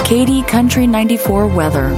KD Country 94 weather.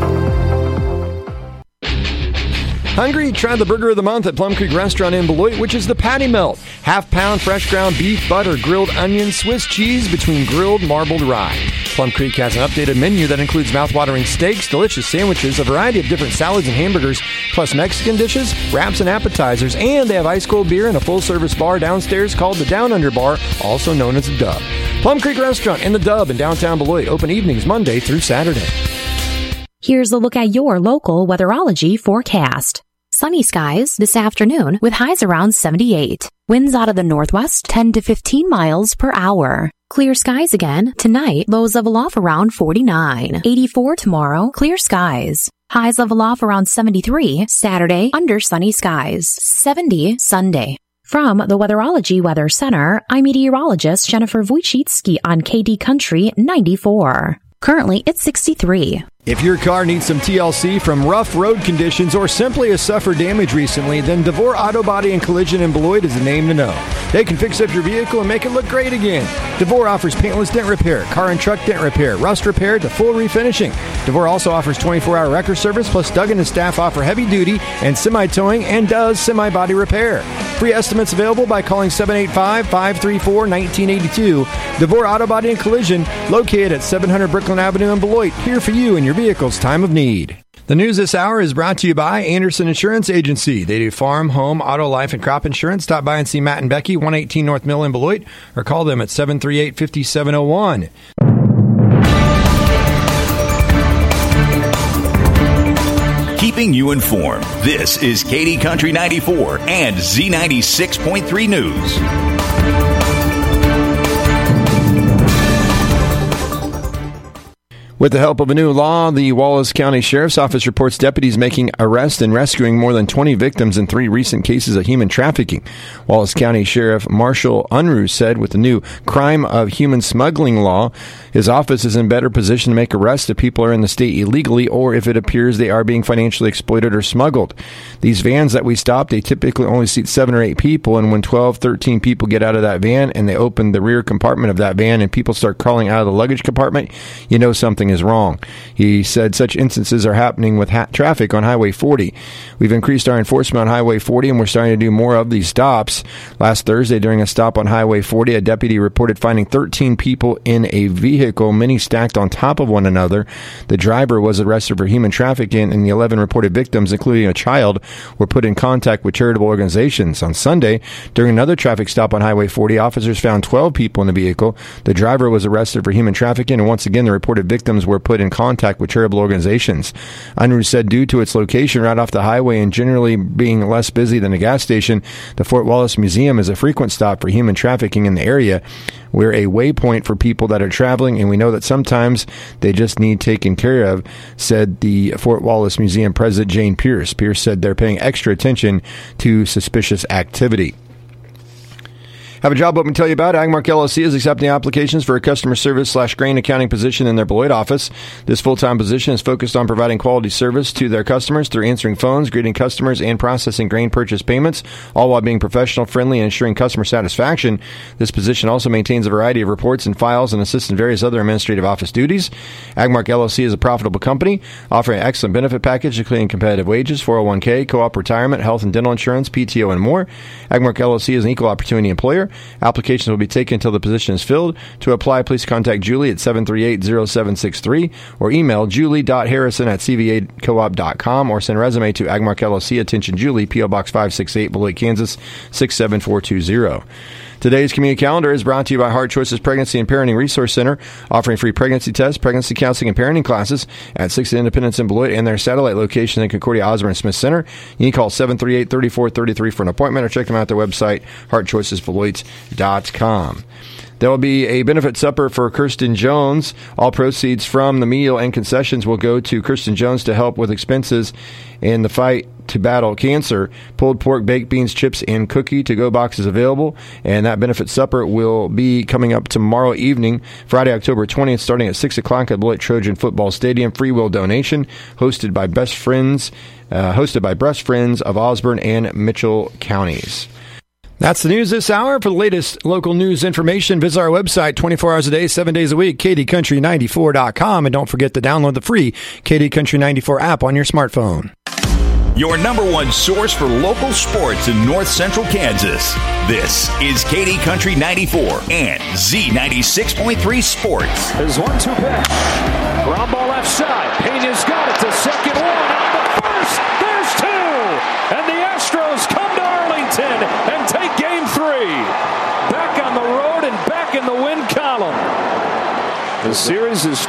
Hungry? Try the burger of the month at Plum Creek Restaurant in Beloit, which is the Patty Melt. Half-pound fresh ground beef, butter, grilled onions, Swiss cheese between grilled marbled rye. Plum Creek has an updated menu that includes mouthwatering steaks, delicious sandwiches, a variety of different salads and hamburgers, plus Mexican dishes, wraps, and appetizers. And they have ice-cold beer and a full-service bar downstairs called the Down Under Bar, also known as the Dub. Plum Creek Restaurant in the Dub in downtown Beloit. Open evenings Monday through Saturday. Here's a look at your local weatherology forecast. Sunny skies this afternoon with highs around 78. Winds out of the northwest 10 to 15 miles per hour. Clear skies again tonight. Lows level off around 49. 84 tomorrow. Clear skies. Highs level off around 73. Saturday under sunny skies. 70 Sunday. From the Weatherology Weather Center, I'm meteorologist Jennifer Wojcicki on KD Country 94. Currently, it's 63. If your car needs some TLC from rough road conditions or simply has suffered damage recently, then DeVore Auto Body and Collision in Beloit is the name to know. They can fix up your vehicle and make it look great again. DeVore offers paintless dent repair, car and truck dent repair, rust repair to full refinishing. DeVore also offers 24-hour wrecker service, plus Doug and his staff offer heavy duty and semi-towing and does semi-body repair. Free estimates available by calling 785-534-1982. DeVore Auto Body and Collision, located at 700 Brooklyn Avenue in Beloit, here for you in your vehicle's time of need. The news this hour is brought to you by Anderson Insurance Agency. They do farm, home, auto, life, and crop insurance. Stop by and see Matt and Becky, 118 North Mill in Beloit, or call them at 738-5701. Keeping you informed, this is KD Country 94 and Z96.3 News. With the help of a new law, the Wallace County Sheriff's Office reports deputies making arrests and rescuing more than 20 victims in 3 recent cases of human trafficking. Wallace County Sheriff Marshall Unruh said with the new crime of human smuggling law, his office is in better position to make arrests if people are in the state illegally or if it appears they are being financially exploited or smuggled. These vans that we stop, they typically only seat 7 or 8 people, and when 12, 13 people get out of that van and they open the rear compartment of that van and people start crawling out of the luggage compartment, you know something is wrong. He said such instances are happening with traffic on Highway 40. We've increased our enforcement on Highway 40 and we're starting to do more of these stops. Last Thursday, during a stop on Highway 40, a deputy reported finding 13 people in a vehicle, many stacked on top of one another. The driver was arrested for human trafficking, and the 11 reported victims, including a child, were put in contact with charitable organizations. On Sunday, during another traffic stop on Highway 40, officers found 12 people in the vehicle. The driver was arrested for human trafficking, and once again, the reported victims were put in contact with charitable organizations. Unruh said due to its location right off the highway and generally being less busy than a gas station, the Fort Wallace Museum is a frequent stop for human trafficking in the area. We're a waypoint for people that are traveling, and we know that sometimes they just need taken care of, said the Fort Wallace Museum President Jane Pierce. Pierce said they're paying extra attention to suspicious activity. Have a job open to tell you about. Agmark LLC is accepting applications for a customer service/grain accounting position in their Beloit office. This full-time position is focused on providing quality service to their customers through answering phones, greeting customers, and processing grain purchase payments, all while being professional, friendly, and ensuring customer satisfaction. This position also maintains a variety of reports and files and assists in various other administrative office duties. Agmark LLC is a profitable company, offering an excellent benefit package, including competitive wages, 401k, co-op retirement, health and dental insurance, PTO, and more. Agmark LLC is an equal opportunity employer. Applications will be taken until the position is filled. To apply, please contact Julie at 738-0763 or email julie.harrison@cvacoop.com or send a resume to Agmark LLC, attention Julie, P.O. Box 568, Beloit, Kansas 67420. Today's community calendar is brought to you by Heart Choices Pregnancy and Parenting Resource Center, offering free pregnancy tests, pregnancy counseling, and parenting classes at 60 Independence in Beloit and their satellite location in Concordia Osborne Smith Center. You can call 738-3433 for an appointment or check them out at their website, heartchoicesbeloit.com. There will be a benefit supper for Kirsten Jones. All proceeds from the meal and concessions will go to Kirsten Jones to help with expenses in the fight to battle cancer. Pulled pork, baked beans, chips, and cookie to-go boxes available. And that benefit supper will be coming up tomorrow evening, Friday, October 20th, starting at 6 o'clock at Beloit Trojan Football Stadium. Free will donation, hosted by Breast Friends of Osborne and Mitchell counties. That's the news this hour. For the latest local news information, visit our website 24 hours a day, 7 days a week, KDCountry94.com. And don't forget to download the free KD Country 94 app on your smartphone. Your number one source for local sports in north central Kansas. This is KD Country 94 and Z96.3 Sports. There's 1-2 pitch. Ground ball left side. Pena's got it to second, one on the first. There's two. And the Astros come to Arlington and take game 3. Back on the road and back in the win column. The series is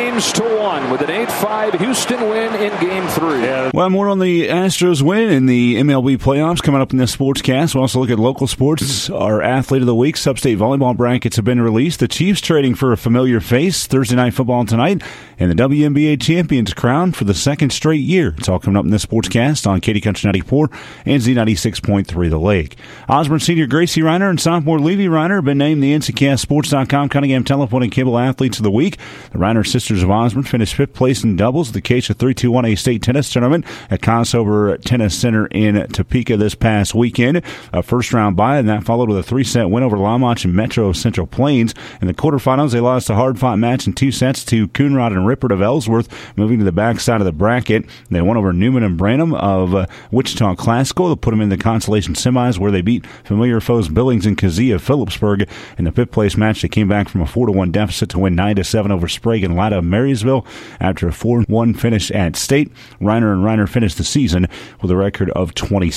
2-1 with an 8-5 Houston win in Game 3. Yeah. Well, more on the Astros win in the MLB playoffs coming up in this sportscast. We'll also look at local sports. Our Athlete of the Week, Sub-State volleyball brackets have been released. The Chiefs trading for a familiar face. Thursday Night Football tonight. And the WNBA champions crowned for the second straight year. It's all coming up in this sportscast on KD Country 94 and Z96.3 The Lake. Osborne senior Gracie Reiner and sophomore Levy Reiner have been named the NCCastSports.com Cunningham Telephone and Cable Athletes of the Week. The Reiner sisters of Osborne finished 5th place in doubles at the Acacia 321A State Tennis Tournament at Consover Tennis Center in Topeka this past weekend. A first-round bye, and that followed with a 3-set win over Lamont and Metro of Central Plains. In the quarterfinals, they lost a hard-fought match in 2 sets to Coonrod and Rippert of Ellsworth, moving to the backside of the bracket. They won over Newman and Branham of Wichita Classical. They'll put them in the consolation semis, where they beat familiar foes Billings and Kazee of Phillipsburg. In the 5th-place match, they came back from a 4-1 deficit to win 9-7 over Sprague and Lida of Marysville. After a 4-1 finish at State, Reiner finished the season with a record of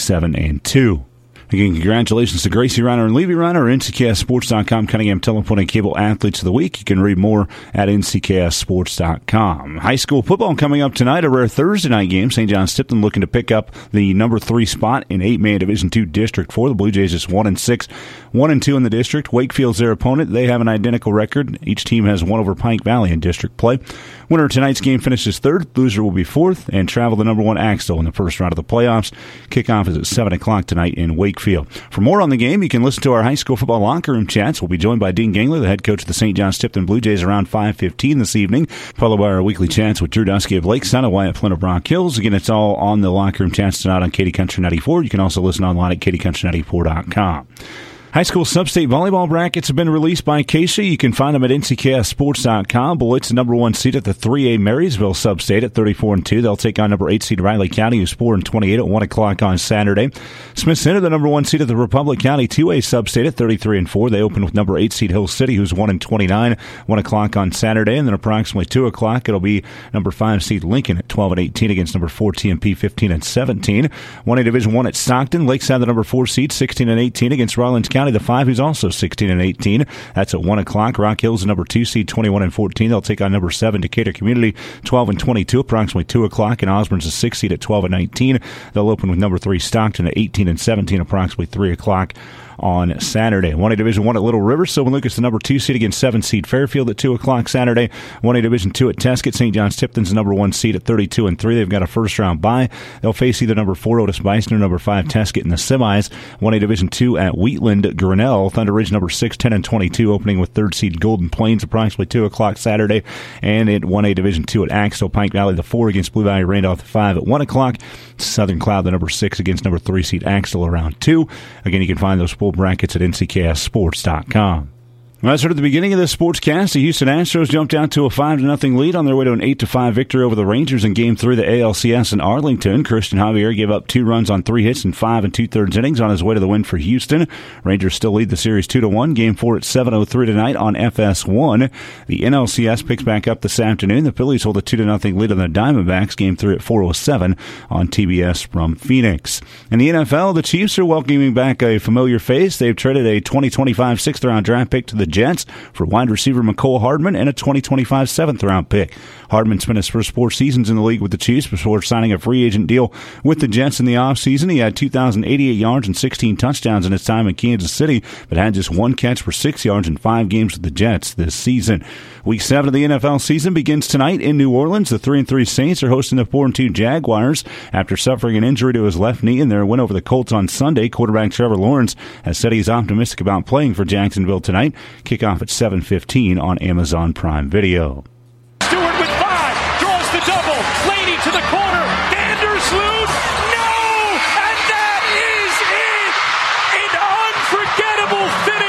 27-2. Again, congratulations to Gracie Reiner and Levy Reiner, NCCastSports.com, Cunningham Telephone and Cable Athletes of the Week. You can read more at NCCastSports.com. High school football coming up tonight, a rare Thursday night game. St. John's Tipton looking to pick up the number 3 spot in 8-man Division II District 4. The Blue Jays just 1-6, 1-2 in the district. Wakefield's their opponent. They have an identical record. Each team has won over Pike Valley in district play. Winner of tonight's game finishes 3rd. Loser will be 4th and travel the number 1 Axtell in the first round of the playoffs. Kickoff is at 7 o'clock tonight in Wakefield. For more on the game, you can listen to our high school football locker room chats. We'll be joined by Dean Gangler, the head coach of the St. John's Tipton Blue Jays, around 5:15 this evening, followed by our weekly chats with Drew Dusky of Lakeside and Wyatt Flynn of Brock Hills. Again, it's all on the locker room chats tonight on KD Country 94. You can also listen online at KDCountry94.com. High school sub-state volleyball brackets have been released by Acacia. You can find them at NCCastSports.com. Beloit's the number 1 seed at the 3A Marysville sub-state at 34-2. They'll take on number 8 seed Riley County, who's 4-28 at 1 o'clock on Saturday. Smith Center, the number 1 seed at the Republic County 2A sub-state at 33-4. They open with number 8 seed Hill City, who's 1-29, 1 o'clock on Saturday. And then approximately 2 o'clock, it'll be number 5 seed Lincoln at 12-18 against number 4 TMP 15-17. 1A Division 1 at Stockton. Lakeside, the number 4 seed, 16-18 against Rawlins County, the 5, who's also 16-18. That's at 1 o'clock. Rock Hills, the number 2 seed, 21-14. They'll take on number 7 Decatur Community, 12-22, approximately 2 o'clock. And Osborne's the 6 seed at 12-19. They'll open with number 3 Stockton at 18-17, approximately 3 o'clock on Saturday. 1A Division 1 at Little River. Sylvan Lucas, the number 2 seed against 7 seed Fairfield at 2 o'clock Saturday. 1A Division 2 at Tesket. St. John's Tipton's the number 1 seed at 32-3. They've got a first round bye. They'll face either number 4 Otis Bison or number 5 Tesket in the semis. 1A Division 2 at Wheatland Grinnell. Thunder Ridge number 6, 10-22, opening with 3rd seed Golden Plains approximately 2 o'clock Saturday. And at 1A Division 2 at Axtell, Pike Valley the 4 against Blue Valley Randolph the 5 at 1 o'clock. Southern Cloud the number 6 against number 3 seed Axtell around 2. Again, you can find those full brackets at NCCastSports.com. Well, as heard at the beginning of this sportscast, the Houston Astros jumped out to a 5-0 lead on their way to an 8-5 victory over the Rangers in Game 3 of the ALCS in Arlington. Christian Javier gave up 2 runs on 3 hits in 5 2/3 innings on his way to the win for Houston. Rangers still lead the series 2-1. Game 4 at 7:03 tonight on FS1. The NLCS picks back up this afternoon. The Phillies hold a 2-0 lead on the Diamondbacks. Game 3 at 4:07 on TBS from Phoenix. In the NFL, the Chiefs are welcoming back a familiar face. They've traded a 2025 6th-round draft pick to the Jets for wide receiver McCole Hardman and a 2025 7th-round pick. Hardman spent his first 4 seasons in the league with the Chiefs before signing a free agent deal with the Jets in the offseason. He had 2,088 yards and 16 touchdowns in his time in Kansas City, but had just 1 catch for 6 yards in 5 games with the Jets this season. Week 7 of the NFL season begins tonight in New Orleans. The 3-3 Saints are hosting the 4-2 Jaguars. After suffering an injury to his left knee in their win over the Colts on Sunday, quarterback Trevor Lawrence has said he's optimistic about playing for Jacksonville tonight. Kickoff at 7:15 on Amazon Prime Video. Stewart with 5, draws the double, Laney to the corner, Vandersloot, no! And that is it! An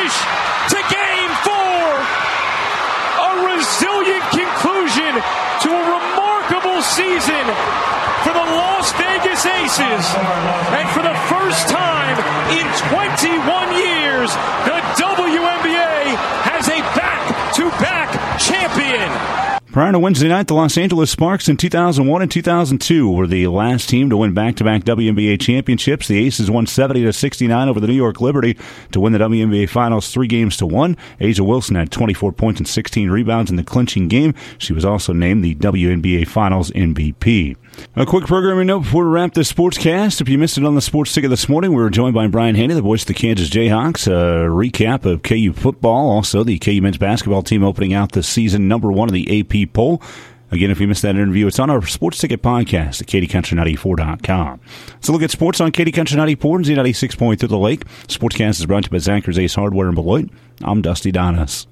finish to Game 4. A resilient conclusion to a remarkable season for the Las Vegas Aces. And for the first time in 21 years, the WNBA has a back-to-back champion. Prior to Wednesday night, the Los Angeles Sparks in 2001 and 2002 were the last team to win back-to-back WNBA championships. The Aces won 70-69 over the New York Liberty to win the WNBA Finals 3-1. A'ja Wilson had 24 points and 16 rebounds in the clinching game. She was also named the WNBA Finals MVP. A quick programming note before we wrap this sportscast. If you missed it on the Sports Ticket this morning, we were joined by Brian Haney, the voice of the Kansas Jayhawks. A recap of KU football, also the KU men's basketball team opening out the season number 1 of the AP poll. Again, if you missed that interview, it's on our Sports Ticket podcast at KDCountry94.com. So look at sports on KD Country 94 and Z96.3 The Lake. Sportscast is brought to you by Zach's Ace Hardware in Beloit. I'm Dusty Donis.